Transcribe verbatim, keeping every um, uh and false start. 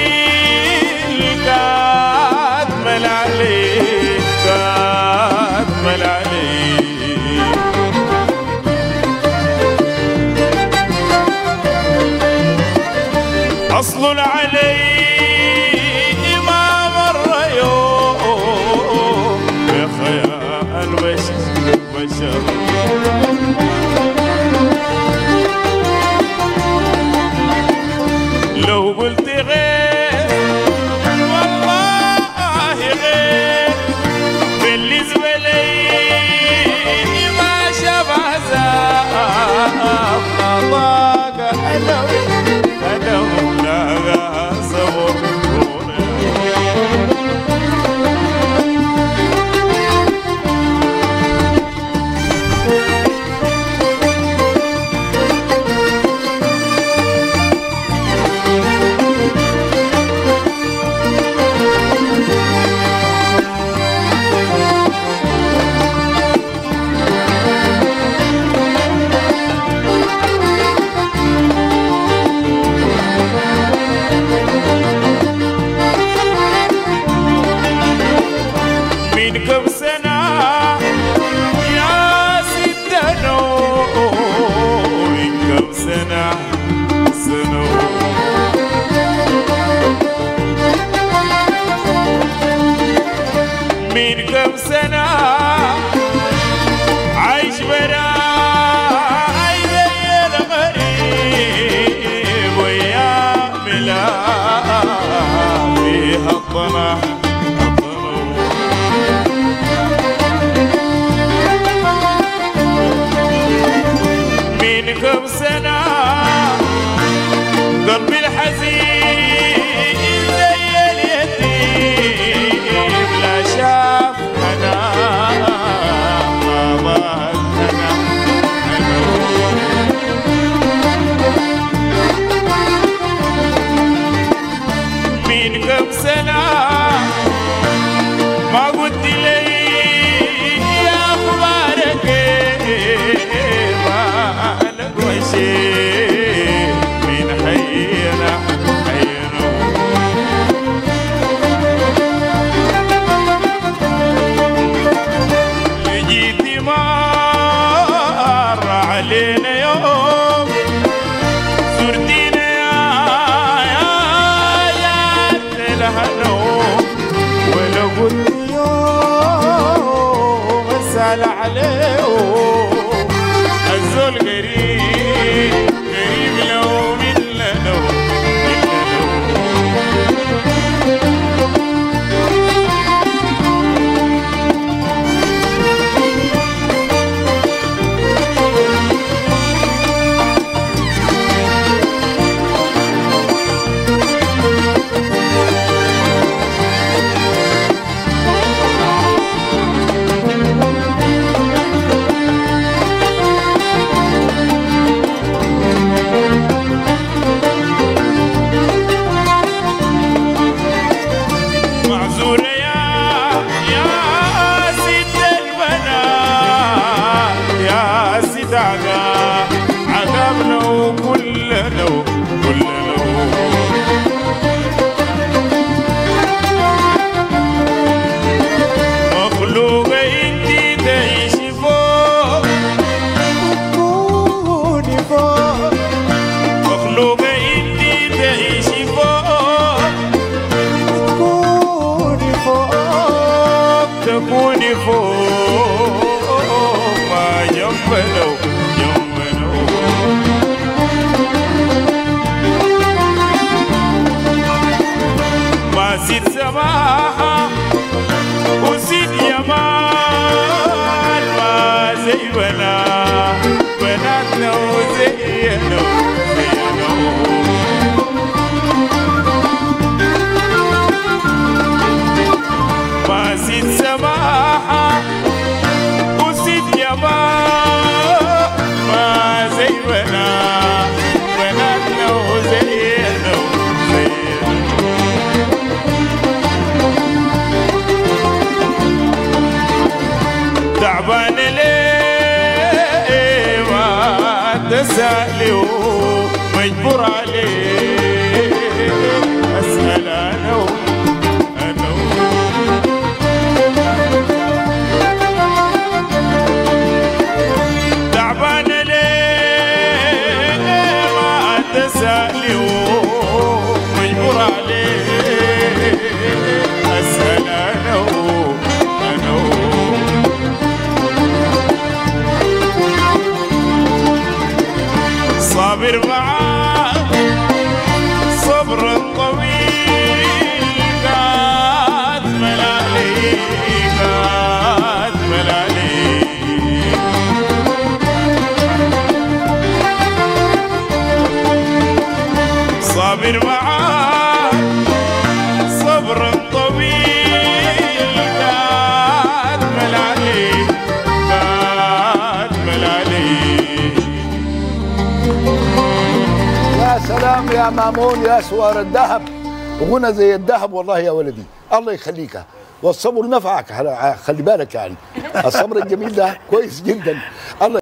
كاتمل عليك كاتمل عليك أصل علي ما مر يوم بخيال بشر بشر لو قلت غير والله غير بالنسبة لي ما شبه زاب ما ضاق ألم ألم لا صبر كم سنة يا ستنا من كم سنة سنة من كم سنة عايش براي زي الغريب ويا ملا فيها الطمع كم سنة قلبي الحزين زي اليتيم لا شاف أنا ما ضاق أنا من كم سنة ما قلت لي يا أخبارك من حينا حينا لجيت مر علينا يوم زرتينا يا يا يا الهنوم ولو قلت يوم اسأل عليهم الزول قريب قريب لو من لو عقبنا وكلنا وكلنا مخلوقة انتي تعيشي فوق وتكوني فوق مخلوقة انتي تعيشي فوق وتكوني فوق تكوني فوق ما جنبنا زيد سماحة وزيد يمان ما زي بنا بناتنا وزينا زينا ما زيد سماحة وزيد يمان ما زي بنا بناتنا وزينا تعبان ليه ما تسألي ومجبور عليه أسأل صابر معاك صبر طويل كاتمل عليك كاتمل عليك. يا سلام يا مامون يا سوار الذهب، وغنى زي الذهب والله يا ولدي، الله يخليك. والصبر نفعك، خلي بالك يعني الصبر الجميل ده كويس جدا. الله